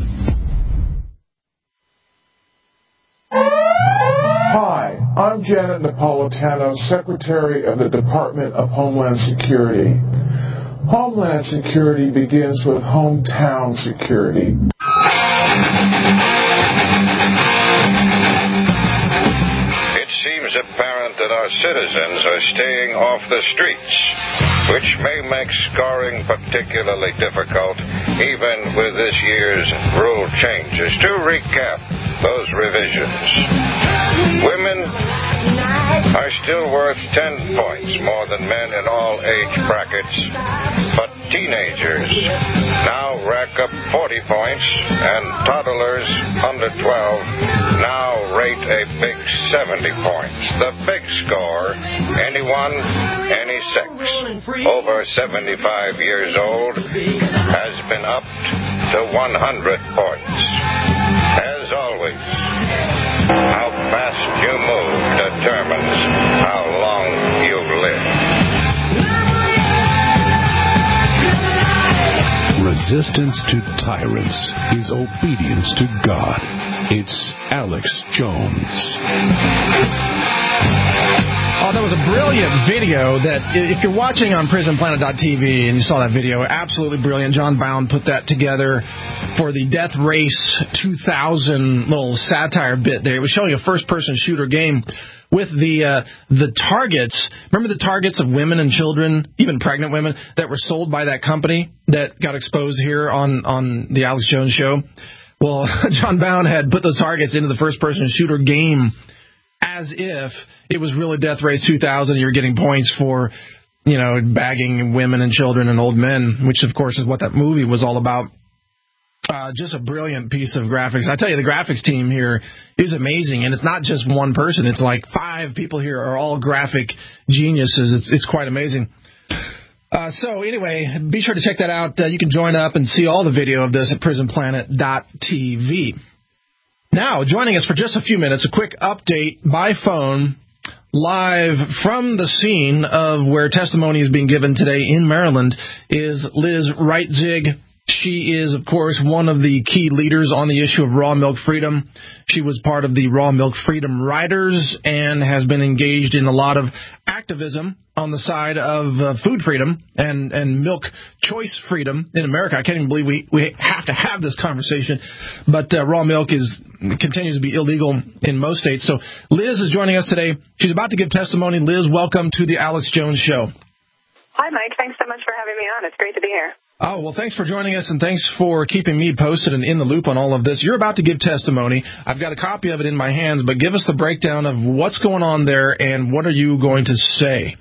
Hi, I'm Janet Napolitano, Secretary of the Department of Homeland Security. Homeland Security begins with hometown security. It seems apparent that our citizens are staying off the streets, which may make scoring particularly difficult even with this year's rule changes. To recap those revisions, women are still worth ten points more than men in all age brackets, but teenagers now rack up forty points, and toddlers under twelve now rate a big seventy points. The big score, anyone, any sex, over seventy-five years old, has been upped to one hundred points. As always, how fast you move determines how long you live. Resistance to tyrants is obedience to God. It's Alex Jones. Oh, that was a brilliant video that, if you're watching on prison planet dot t v and you saw that video, absolutely brilliant. John Bound put that together for the Death Race two thousand little satire bit there. It was showing a first-person shooter game with the uh, the targets. Remember the targets of women and children, even pregnant women, that were sold by that company that got exposed here on, on the Alex Jones Show? Well, John Bound had put those targets into the first-person shooter game as if it was really Death Race two thousand. You're getting points for, you know, bagging women and children and old men, which, of course, is what that movie was all about. Uh, just a brilliant piece of graphics. I tell you, the graphics team here is amazing, and it's not just one person. It's like five people here are all graphic geniuses. It's, it's quite amazing. Uh, so, anyway, be sure to check that out. Uh, you can join up and see all the video of this at prison planet dot t v. Now, joining us for just a few minutes, a quick update by phone, live from the scene of where testimony is being given today in Maryland, is Liz Reitzig. She is, of course, one of the key leaders on the issue of raw milk freedom. She was part of the Raw Milk Freedom Riders and has been engaged in a lot of activism on the side of uh, food freedom and, and milk choice freedom in America. I can't even believe we, we have to have this conversation, but uh, raw milk is continues to be illegal in most states. So Liz is joining us today. She's about to give testimony. Liz, welcome to the Alex Jones Show. Hi, Mike. Thanks so much for having me on. It's great to be here. Oh, well, thanks for joining us, and thanks for keeping me posted and in the loop on all of this. You're about to give testimony. I've got a copy of it in my hands, but give us the breakdown of what's going on there and what are you going to say?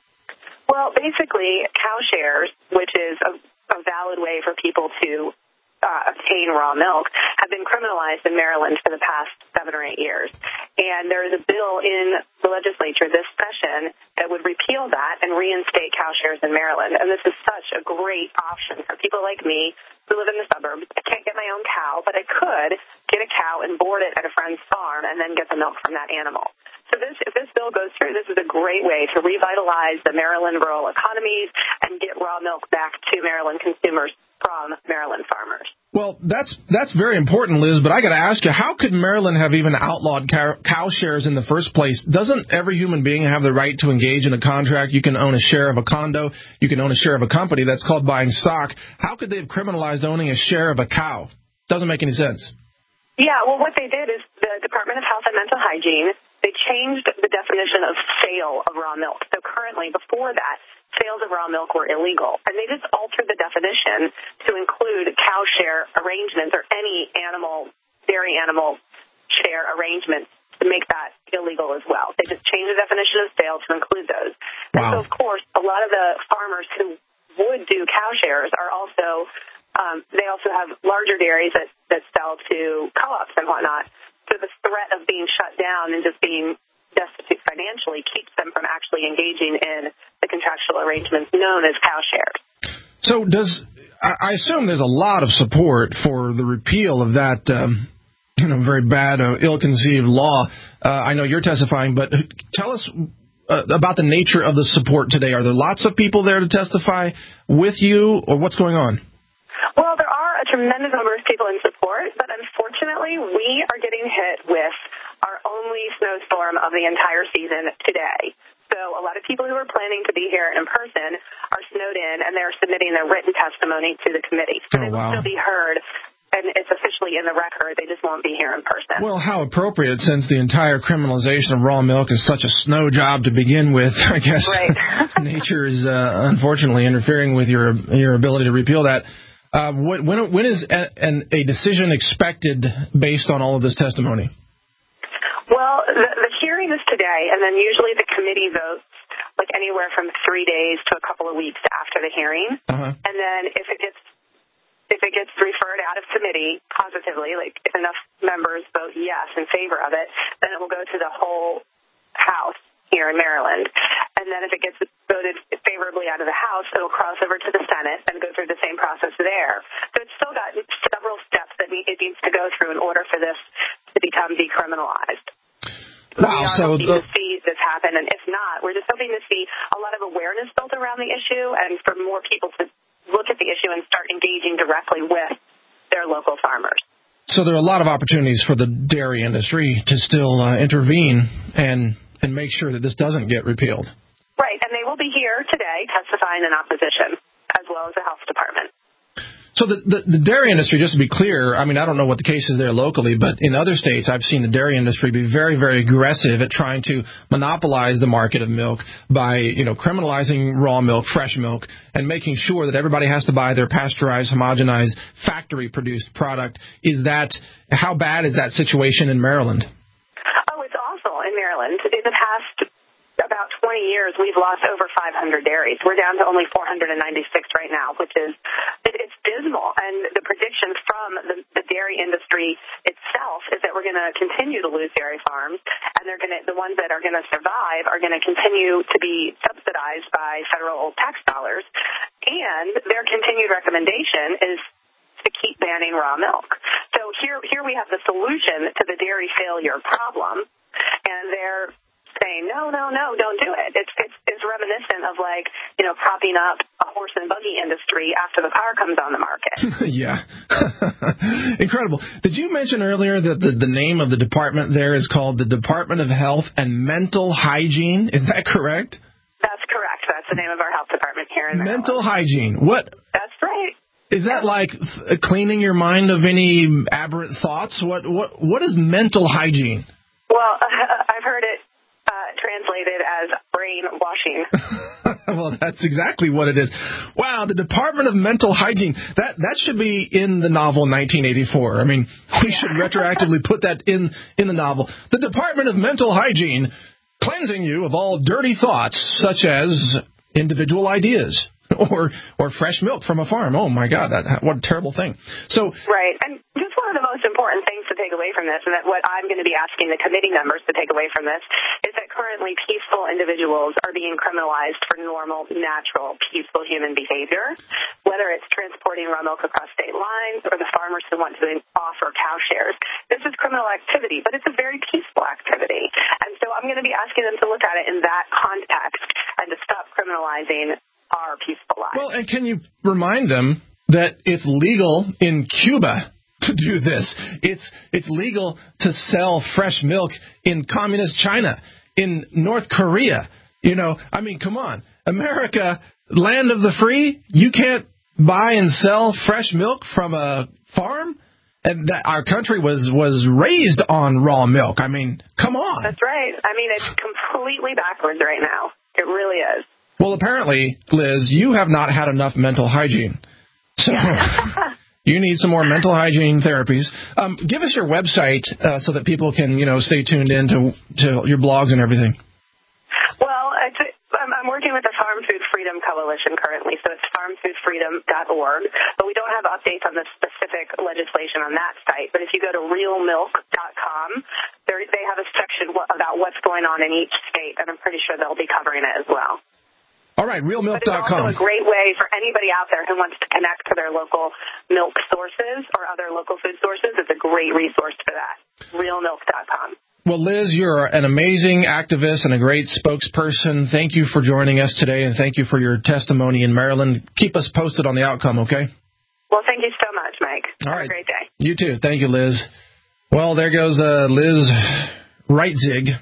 Well, basically, cow shares, which is a, a valid way for people to uh, obtain raw milk, have been criminalized in Maryland for the past seven or eight years. And there is a bill in the legislature this session that would repeal that and reinstate cow shares in Maryland. And this is such a great option for people like me who live in the suburbs. I can't get my own cow, but I could get a cow and board it at a friend's farm and then get the milk from that animal. So this, if this bill goes through, this is a great way to revitalize the Maryland rural economies and get raw milk back to Maryland consumers from Maryland farmers. Well, that's that's very important, Liz, but I got to ask you, how could Maryland have even outlawed cow, cow shares in the first place? Doesn't every human being have the right to engage in a contract? You can own a share of a condo. You can own a share of a company. That's called buying stock. How could they have criminalized owning a share of a cow? Doesn't make any sense. Yeah, well, what they did is the Department of Health and Mental Hygiene, they changed the definition of sale of raw milk. So currently, before that, sales of raw milk were illegal. And they just altered the definition to include cow share arrangements or any animal, dairy animal share arrangements to make that illegal as well. They just changed the definition of sale to include those. Wow. And so, of course, a lot of the farmers who would do cow shares are also, um, they also have larger dairies that, that sell to co-ops and whatnot. So the threat of being shut down and just being destitute financially keeps them from actually engaging in the contractual arrangements known as cow shares. So does I assume there's a lot of support for the repeal of that, um, you know, very bad, uh, ill-conceived law. Uh, I know you're testifying, but tell us uh, about the nature of the support today. Are there lots of people there to testify with you, or what's going on? Well, there are a tremendous number of people in support, but unfortunately, we are getting hit with our only snowstorm of the entire season today. So a lot of people who are planning to be here in person are snowed in, and they're submitting their written testimony to the committee. So oh, they will wow. still be heard, and it's officially in the record. They just won't be here in person. Well, how appropriate, since the entire criminalization of raw milk is such a snow job to begin with. I guess right. nature is uh, unfortunately interfering with your your ability to repeal that. Uh, when, when is a, an, a decision expected based on all of this testimony? Well, the, the hearing is today, and then usually the committee votes like anywhere from three days to a couple of weeks after the hearing. Uh-huh. And then if it gets if it gets referred out of committee positively, like if enough members vote yes in favor of it, then it will go to the whole House here in Maryland. And then if it gets voted favorably out of the House, it will cross over to the Senate and go through the same process there. So it's still got several steps that it needs to go through in order for this to become decriminalized. Wow, we are so hoping the... to see this happen, and if not, we're just hoping to see a lot of awareness built around the issue and for more people to look at the issue and start engaging directly with their local farmers. So there are a lot of opportunities for the dairy industry to still uh, intervene and and make sure that this doesn't get repealed. Right, and they will be here today testifying in opposition, as well as the health department. So the, the, the dairy industry, just to be clear, I mean, I don't know what the case is there locally, but in other states, I've seen the dairy industry be very, very aggressive at trying to monopolize the market of milk by, you know, criminalizing raw milk, fresh milk, and making sure that everybody has to buy their pasteurized, homogenized, factory-produced product. Is that, how bad is that situation in Maryland? Oh, it's awful in Maryland. In the past about twenty years, we've lost over five hundred dairies. We're down to only four hundred ninety-six right now, which is it, it's dismal. And the prediction from the, the dairy industry itself is that we're going to continue to lose dairy farms, and they're going to the ones that are going to survive are going to continue to be subsidized by federal tax dollars. And their continued recommendation is to keep banning raw milk. So here, here we have the solution to the dairy failure problem, and they're saying, no, no, no, don't do it. It's, it's it's reminiscent of, like, you know, propping up a horse and buggy industry after the car comes on the market. Yeah. Incredible. Did you mention earlier that the, the name of the department there is called the Department of Health and Mental Hygiene? Is that correct? That's correct. That's the name of our health department here in Maryland. Mental hygiene. What? That's right. Is that like cleaning your mind of any aberrant thoughts? What what what is mental hygiene? Well, I've heard it Uh, translated as brainwashing. Well, that's exactly what it is. Wow, the Department of Mental Hygiene. That that should be in the novel nineteen eighty-four. I mean, we should retroactively put that in, in the novel. The Department of Mental Hygiene, cleansing you of all dirty thoughts, such as individual ideas or or fresh milk from a farm. Oh, my God, that, what a terrible thing. So Right, and just one of the most important things to take away from this, and that what I'm going to be asking the committee members to take away from this, is that currently peaceful individuals are being criminalized for normal, natural, peaceful human behavior, whether it's transporting raw milk across state lines or the farmers who want to offer cow shares. This is criminal activity, but it's a very peaceful activity. And so I'm going to be asking them to look at it in that context and to stop criminalizing our peaceful lives. Well, and can you remind them that it's legal in Cuba to do this? It's it's legal to sell fresh milk in communist China, in North Korea. You know, I mean, come on. America, land of the free, you can't buy and sell fresh milk from a farm? And that our country was, was raised on raw milk. I mean, come on. That's right. I mean, it's completely backwards right now. It really is. Well, apparently, Liz, you have not had enough mental hygiene. So you need some more mental hygiene therapies. Um, give us your website uh, so that people can, you know, stay tuned in to, to your blogs and everything. Well, it's, I'm, I'm working with the Farm Food Freedom Coalition currently, so it's farm food freedom dot org. But we don't have updates on the specific legislation on that site. But if you go to real milk dot com, they have a section about what's going on in each state, and I'm pretty sure they'll be covering it as well. All right, real milk dot com. But it's also a great way for anybody out there who wants to connect to their local milk sources or other local food sources. It's a great resource for that, real milk dot com. Well, Liz, you're an amazing activist and a great spokesperson. Thank you for joining us today, and thank you for your testimony in Maryland. Keep us posted on the outcome, okay? Well, thank you so much, Mike. All Have right. a great day. You too. Thank you, Liz. Well, there goes uh, Liz Reitzig.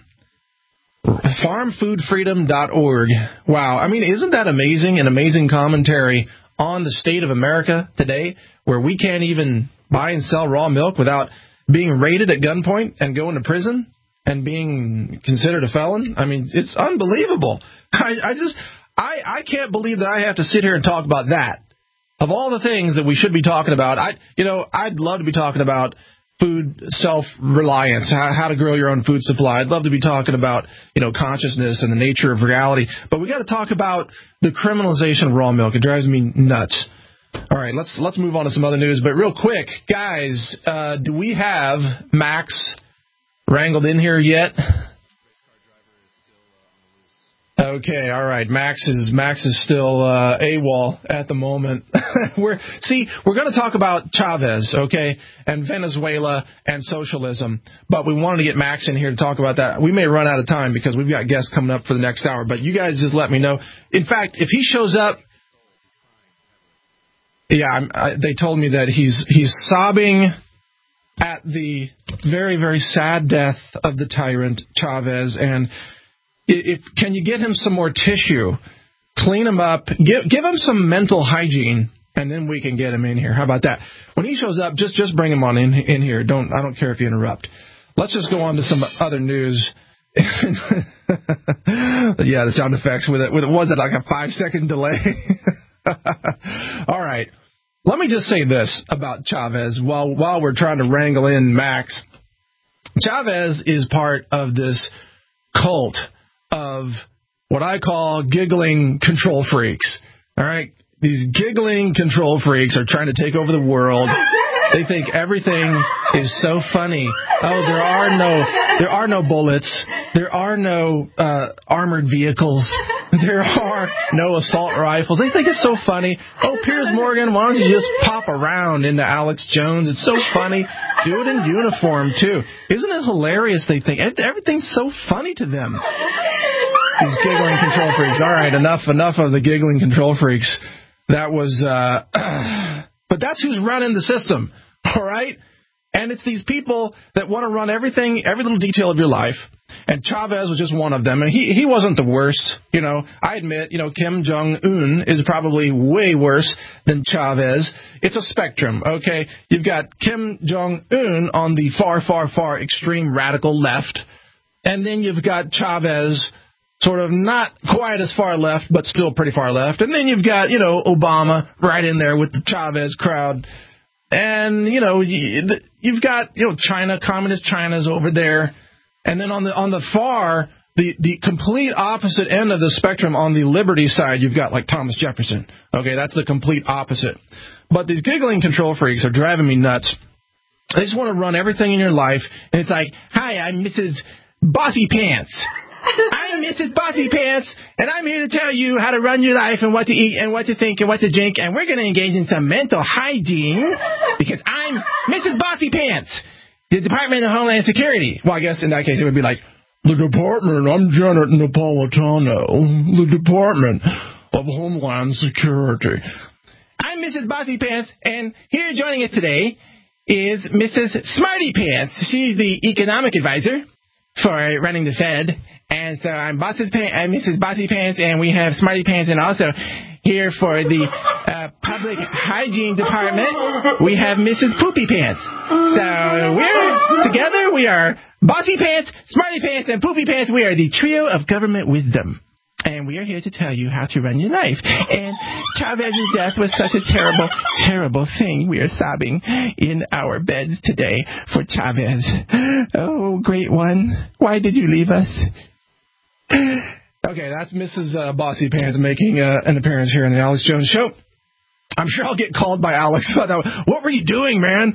farm food freedom dot org. Wow. I mean, isn't that amazing? An amazing commentary on the state of America today, where we can't even buy and sell raw milk without being raided at gunpoint and going to prison and being considered a felon. I mean, it's unbelievable. I, I just, I, I can't believe that I have to sit here and talk about that. Of all the things that we should be talking about, I, you know, I'd love to be talking about food self-reliance, how, how to grow your own food supply. I'd love to be talking about, you know, consciousness and the nature of reality. But we got to talk about the criminalization of raw milk. It drives me nuts. All right, let's let's move on to some other news. But real quick, guys, uh, do we have Max wrangled in here yet? Okay, all right. Max is Max is still uh, AWOL at the moment. we're see, we're going to talk about Chavez, okay, and Venezuela and socialism, but we wanted to get Max in here to talk about that. We may run out of time because we've got guests coming up for the next hour, but you guys just let me know. In fact, if he shows up, yeah, I'm, I, they told me that he's he's sobbing at the very, very sad death of the tyrant Chavez, and if, can you get him some more tissue, clean him up, give, give him some mental hygiene, and then we can get him in here. How about that? When he shows up, just just bring him on in in here. Don't I don't care if you interrupt. Let's just go on to some other news. Yeah, the sound effects with it. With it was it like a five second delay? All right. Let me just say this about Chavez while while we're trying to wrangle in Max. Chavez is part of this cult of what I call giggling control freaks. All right? These giggling control freaks are trying to take over the world. They think everything is so funny. Oh, there are no there are no bullets. There are no uh, armored vehicles. There are no assault rifles. They think it's so funny. Oh, Piers Morgan, why don't you just pop around into Alex Jones? It's so funny. Do it in uniform, too. Isn't it hilarious, they think? Everything's so funny to them. These giggling control freaks. All right, enough, enough of the giggling control freaks. That was, uh, but that's who's running the system, all right? And it's these people that want to run everything, every little detail of your life. And Chavez was just one of them. And he, he wasn't the worst. You know, I admit, you know, Kim Jong-un is probably way worse than Chavez. It's a spectrum, okay? You've got Kim Jong-un on the far, far, far extreme radical left. And then you've got Chavez sort of not quite as far left, but still pretty far left. And then you've got, you know, Obama right in there with the Chavez crowd. And, you know, you've got, you know, China, communist China's over there. And then on the on the far, the, the complete opposite end of the spectrum, on the liberty side, you've got like Thomas Jefferson. Okay, that's the complete opposite. But these giggling control freaks are driving me nuts. They just want to run everything in your life. And it's like, hi, I'm Missus Bossy Pants. I'm Missus Bossy Pants, and I'm here to tell you how to run your life and what to eat and what to think and what to drink, and we're going to engage in some mental hygiene because I'm Missus Bossy Pants, the Department of Homeland Security. Well, I guess in that case it would be like, the Department, I'm Janet Napolitano, the Department of Homeland Security. I'm Missus Bossy Pants, and here joining us today is Missus Smarty Pants. She's the economic advisor for running the Fed. And so I'm Boss's Pants, I'm Missus Bossy Pants, and we have Smarty Pants, and also here for the uh, Public Hygiene Department, we have Missus Poopy Pants. So we're together, we are Bossy Pants, Smarty Pants, and Poopy Pants. We are the trio of government wisdom. And we are here to tell you how to run your life. And Chavez's death was such a terrible, terrible thing. We are sobbing in our beds today for Chavez. Oh, great one. Why did you leave us? Okay, that's Missus Uh, Bossy Pants making uh, an appearance here in the Alex Jones Show. I'm sure I'll get called by Alex. What were you doing, man?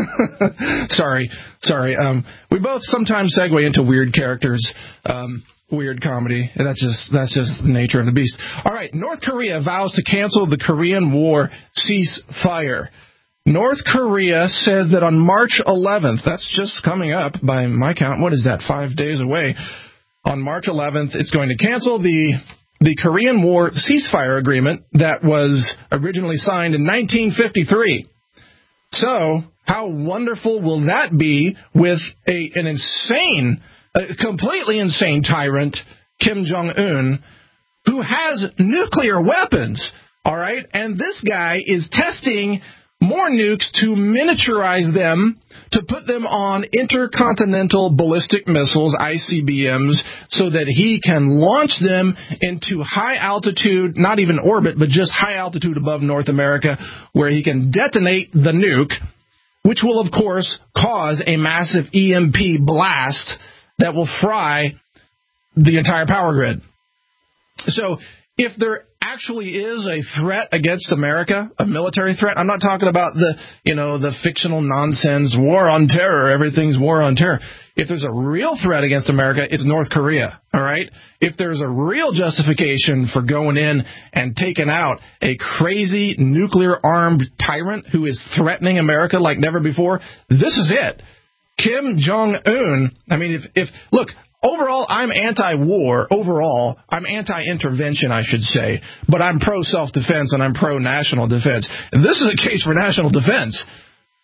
sorry, sorry. Um, we both sometimes segue into weird characters. Um, Weird comedy. That's just that's just the nature of the beast. All right, North Korea vows to cancel the Korean War ceasefire. North Korea says that on March eleventh, that's just coming up by my count, what is that, five days away? On March eleventh, it's going to cancel the the Korean War ceasefire agreement that was originally signed in nineteen fifty-three. So, how wonderful will that be with a an insane A completely insane tyrant, Kim Jong-un, who has nuclear weapons, all right? And this guy is testing more nukes to miniaturize them, to put them on intercontinental ballistic missiles, I C B Ms, so that he can launch them into high altitude, not even orbit, but just high altitude above North America, where he can detonate the nuke, which will, of course, cause a massive E M P blast that will fry the entire power grid. So if there actually is a threat against America, a military threat, I'm not talking about the, you know, the fictional nonsense, war on terror, everything's war on terror. If there's a real threat against America, it's North Korea, all right? If there's a real justification for going in and taking out a crazy nuclear-armed tyrant who is threatening America like never before, this is it. Kim Jong-un, I mean, if, if look, overall, I'm anti-war. Overall, I'm anti-intervention, I should say. But I'm pro-self-defense and I'm pro-national defense. And this is a case for national defense.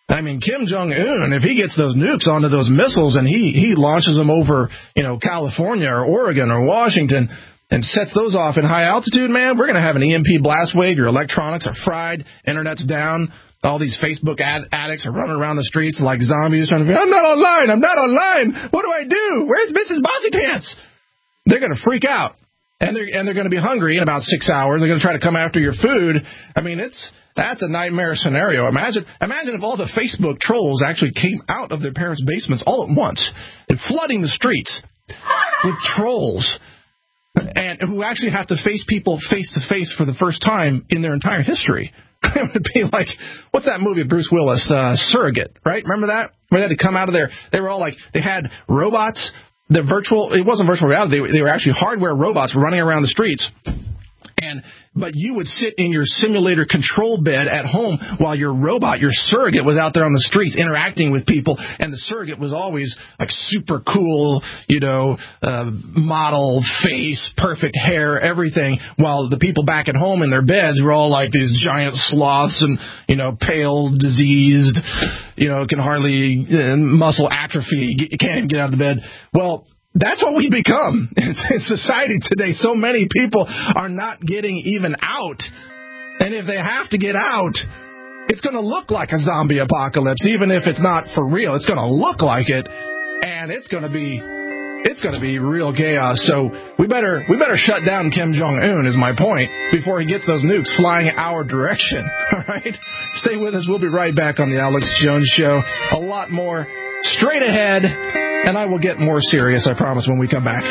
I mean, Kim Jong-un, if he gets those nukes onto those missiles and he, he launches them over, you know, California or Oregon or Washington and sets those off in high altitude, man, we're going to have an E M P blast wave. Your electronics are fried. Internet's down. All these Facebook ad- addicts are running around the streets like zombies trying to figure, I'm not online. I'm not online. What do I do? Where's Missus Bossy Pants? They're going to freak out. And they're, and they're going to be hungry in about six hours. They're going to try to come after your food. I mean, it's that's a nightmare scenario. Imagine imagine if all the Facebook trolls actually came out of their parents' basements all at once and flooding the streets with trolls, and who actually have to face people face-to-face for the first time in their entire history. It would be like, what's that movie, Bruce Willis, uh, Surrogate, right? Remember that? Where they had to come out of there. They were all like, they had robots. The virtual, it wasn't virtual reality. They were, they were actually hardware robots running around the streets. And but you would sit in your simulator control bed at home while your robot, your surrogate, was out there on the streets interacting with people. And the surrogate was always like super cool, you know, uh, model face, perfect hair, everything. While the people back at home in their beds were all like these giant sloths and, you know, pale, diseased, you know, can hardly uh, muscle atrophy, you can't even get out of the bed. Well, that's what we become in society today. So many people are not getting even out. And if they have to get out, it's going to look like a zombie apocalypse, even if it's not for real. It's going to look like it, and it's going to be it's going to be real chaos. So we better we better shut down Kim Jong-un, is my point, before he gets those nukes flying our direction. All right? Stay with us. We'll be right back on the Alex Jones Show. A lot more straight ahead. And I will get more serious, I promise, when we come back.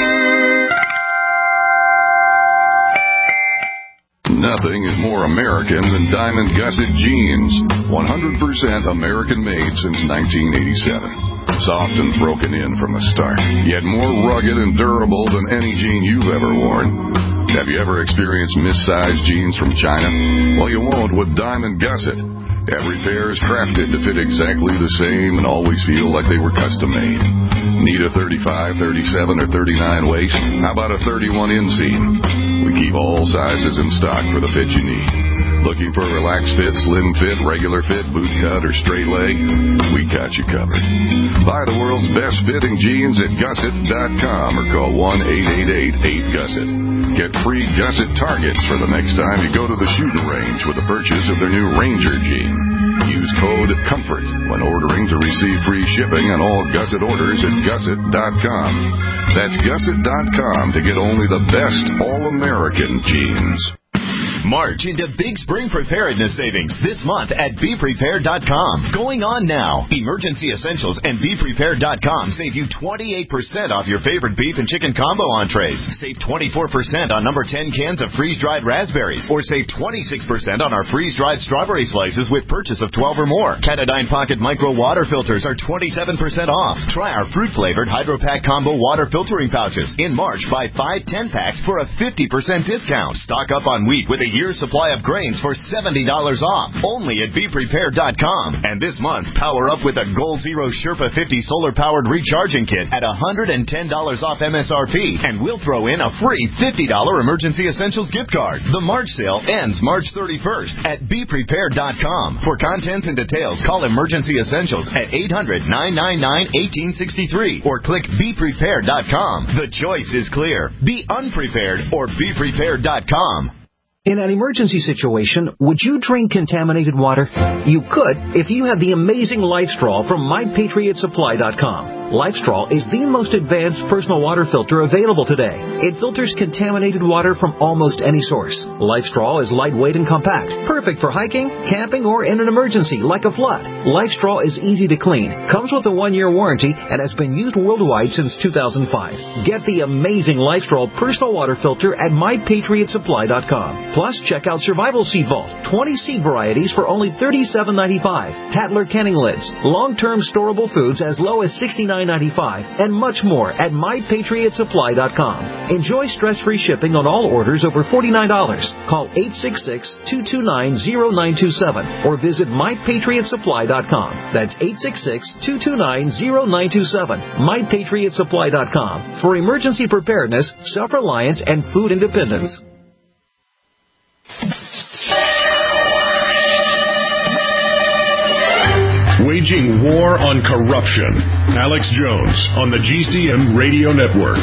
Nothing is more American than Diamond Gusset jeans. one hundred percent American-made since nineteen eighty-seven. Soft and broken in from the start, yet more rugged and durable than any jean you've ever worn. Have you ever experienced missized jeans from China? Well, you won't with Diamond Gusset. Every pair is crafted to fit exactly the same and always feel like they were custom-made. Need a thirty-five, thirty-seven, or thirty-nine waist? How about a thirty-one inseam? We keep all sizes in stock for the fit you need. Looking for a relaxed fit, slim fit, regular fit, boot cut, or straight leg? We got you covered. Buy the world's best fitting jeans at gusset dot com or call one eight eight eight, eight gusset. Get free Gusset targets for the next time you go to the shooting range with a purchase of their new Ranger jean. Use code COMFORT when ordering to receive free shipping on all Gusset orders at gusset dot com. That's gusset dot com to get only the best all-American jeans. March into Big Spring Preparedness Savings this month at be prepared dot com. Going on now. Emergency Essentials and be prepared dot com save you twenty-eight percent off your favorite beef and chicken combo entrees. Save twenty-four percent on number ten cans of freeze-dried raspberries. Or save twenty-six percent on our freeze-dried strawberry slices with purchase of twelve or more. Katadyn Pocket Micro Water Filters are twenty-seven percent off. Try our fruit-flavored Hydro Pack Combo Water Filtering Pouches. In March, buy five ten-packs for a fifty percent discount. Stock up on wheat with a year's supply of grains for seventy dollars off. Only at be prepared dot com. And this month, power up with a Goal Zero Sherpa fifty solar-powered recharging kit at one hundred ten dollars off M S R P. And we'll throw in a free fifty dollars Emergency Essentials gift card. The March sale ends March thirty-first at be prepared dot com. For contents and details, call Emergency Essentials at eight hundred, nine nine nine, one eight six three or click be prepared dot com. The choice is clear. Be unprepared or be prepared dot com. In an emergency situation, would you drink contaminated water? You could if you have the amazing LifeStraw from my patriot supply dot com. LifeStraw is the most advanced personal water filter available today. It filters contaminated water from almost any source. LifeStraw is lightweight and compact, perfect for hiking, camping, or in an emergency like a flood. LifeStraw is easy to clean, comes with a one-year warranty, and has been used worldwide since two thousand five. Get the amazing LifeStraw personal water filter at my patriot supply dot com. Plus, check out Survival Seed Vault, twenty seed varieties for only thirty-seven ninety-five. Tatler Kenning lids, long-term storable foods as low as sixty-nine ninety-five, and much more at my patriot supply dot com. Enjoy stress-free shipping on all orders over forty-nine dollars. Call eight six six, two two nine, zero nine two seven or visit my patriot supply dot com. That's eight six six, two two nine, zero nine two seven. my patriot supply dot com for emergency preparedness, self-reliance, and food independence. waging war on corruption. Alex Jones on the G C N Radio Network.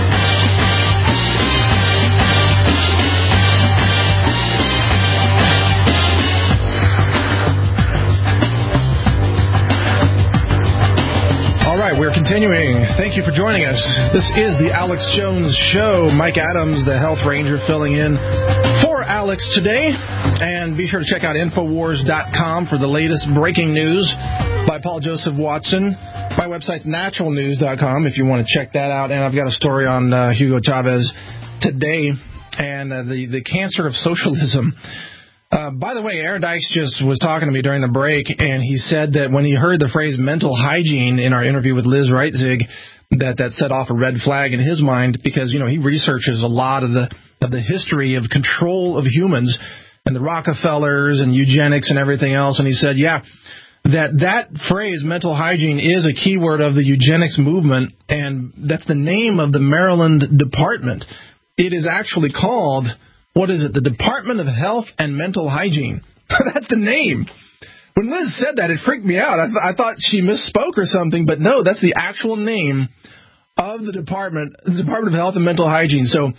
We're continuing. Thank you for joining us. This is the Alex Jones Show. Mike Adams, the Health Ranger, filling in for Alex today. And be sure to check out Infowars dot com for the latest breaking news by Paul Joseph Watson. My website's Natural News dot com if you want to check that out. And I've got a story on uh, Hugo Chavez today and uh, the, the cancer of socialism. Uh, by the way, Aaron Dykes just was talking to me during the break, and he said that when he heard the phrase mental hygiene in our interview with Liz Reitzig, that that set off a red flag in his mind because, you know, he researches a lot of the of the history of control of humans and the Rockefellers and eugenics and everything else. And he said, yeah, that that phrase mental hygiene is a keyword of the eugenics movement, and that's the name of the Maryland department. It is actually called... What is it? The Department of Health and Mental Hygiene. That's the name. When Liz said that, it freaked me out. I, th- I thought she misspoke or something, but no, that's the actual name of the department, the Department of Health and Mental Hygiene. So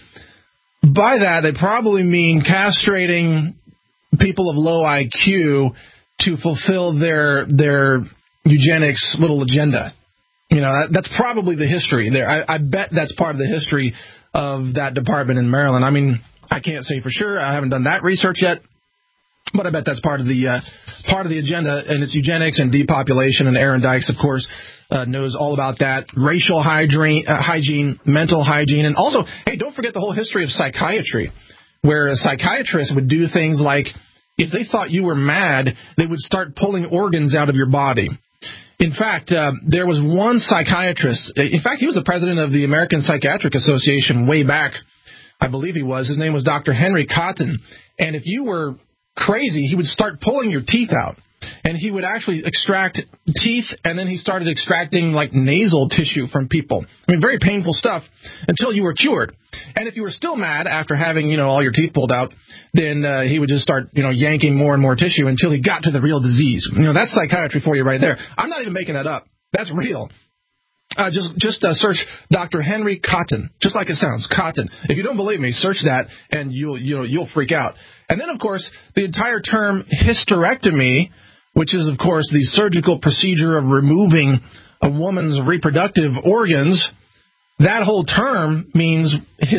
by that, they probably mean castrating people of low I Q to fulfill their their eugenics little agenda. You know, that, that's probably the history there. I, I bet that's part of the history of that department in Maryland. I mean, I can't say for sure. I haven't done that research yet, but I bet that's part of the uh, part of the agenda, and it's eugenics and depopulation. And Aaron Dykes, of course, uh, knows all about that. Racial hygiene, uh, hygiene, mental hygiene, and also, hey, don't forget the whole history of psychiatry, where a psychiatrist would do things like, if they thought you were mad, they would start pulling organs out of your body. In fact, uh, there was one psychiatrist. In fact, he was the president of the American Psychiatric Association way back. I believe he was. His name was Doctor Henry Cotton. And if you were crazy, he would start pulling your teeth out. And he would actually extract teeth, and then he started extracting, like, nasal tissue from people. I mean, very painful stuff until you were cured. And if you were still mad after having, you know, all your teeth pulled out, then uh, he would just start, you know, yanking more and more tissue until he got to the real disease. You know, that's psychiatry for you right there. I'm not even making that up. That's real. Uh, just just uh, search Doctor Henry Cotton, just like it sounds, Cotton. If you don't believe me, search that, and you'll you'll you'll freak out. And then, of course, the entire term hysterectomy, which is, of course, the surgical procedure of removing a woman's reproductive organs, that whole term means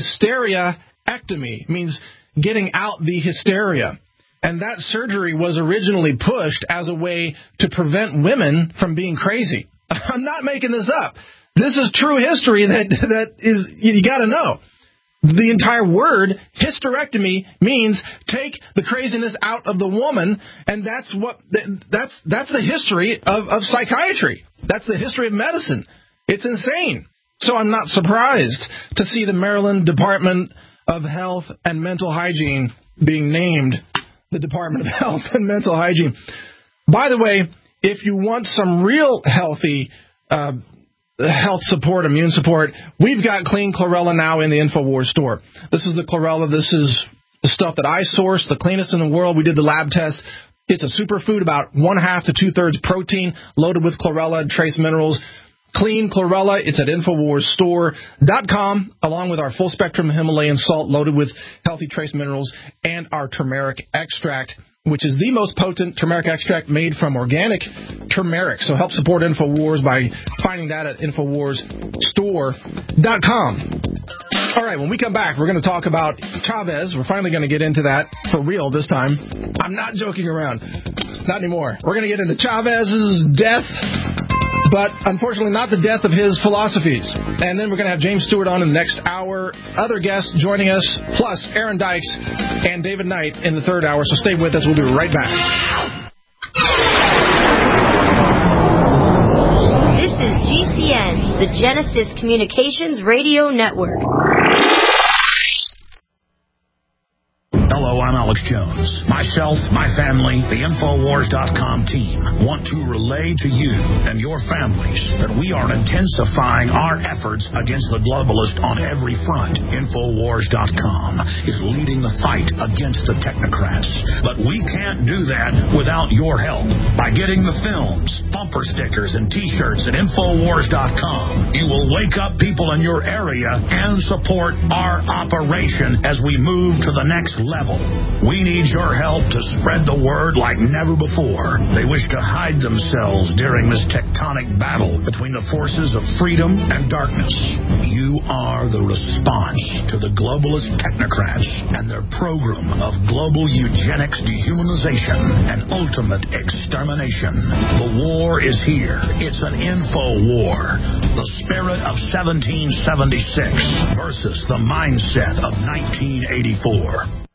hysteria-ectomy, means getting out the hysteria. And that surgery was originally pushed as a way to prevent women from being crazy. I'm not making this up. This is true history that that is you got to know. The entire word hysterectomy means take the craziness out of the woman, and that's what that's that's the history of, of psychiatry. That's the history of medicine. It's insane. So I'm not surprised to see the Maryland Department of Health and Mental Hygiene being named the Department of Health and Mental Hygiene. By the way, if you want some real healthy uh, health support, immune support, we've got clean chlorella now in the InfoWars store. This is the chlorella. This is the stuff that I source, the cleanest in the world. We did the lab test. It's a superfood, about one half to two-thirds protein, loaded with chlorella and trace minerals. Clean chlorella. It's at Infowars Store dot com, along with our full-spectrum Himalayan salt loaded with healthy trace minerals and our turmeric extract, which is the most potent turmeric extract made from organic turmeric. So help support InfoWars by finding that at Infowars Store dot com. All right, when we come back, we're going to talk about Chavez. We're finally going to get into that for real this time. I'm not joking around. Not anymore. We're going to get into Chavez's death, but unfortunately not the death of his philosophies. And then we're going to have James Stewart on in the next hour. Other guests joining us, plus Aaron Dykes and David Knight in the third hour. So stay with us. We'll be right back. This is G C N, the Genesis Communications Radio Network. Hello, I'm Alex Jones. Myself, my family, the Infowars dot com team want to relay to you and your families that we are intensifying our efforts against the globalist on every front. Infowars dot com is leading the fight against the technocrats. But we can't do that without your help. By getting the films, bumper stickers, and T-shirts at Infowars dot com, you will wake up people in your area and support our operation as we move to the next level. We need your help to spread the word like never before. They wish to hide themselves during this tectonic battle between the forces of freedom and darkness. You are the response to the globalist technocrats and their program of global eugenics, dehumanization, and ultimate extermination. The war is here. It's an info war. The spirit of seventeen seventy-six versus the mindset of nineteen eighty-four.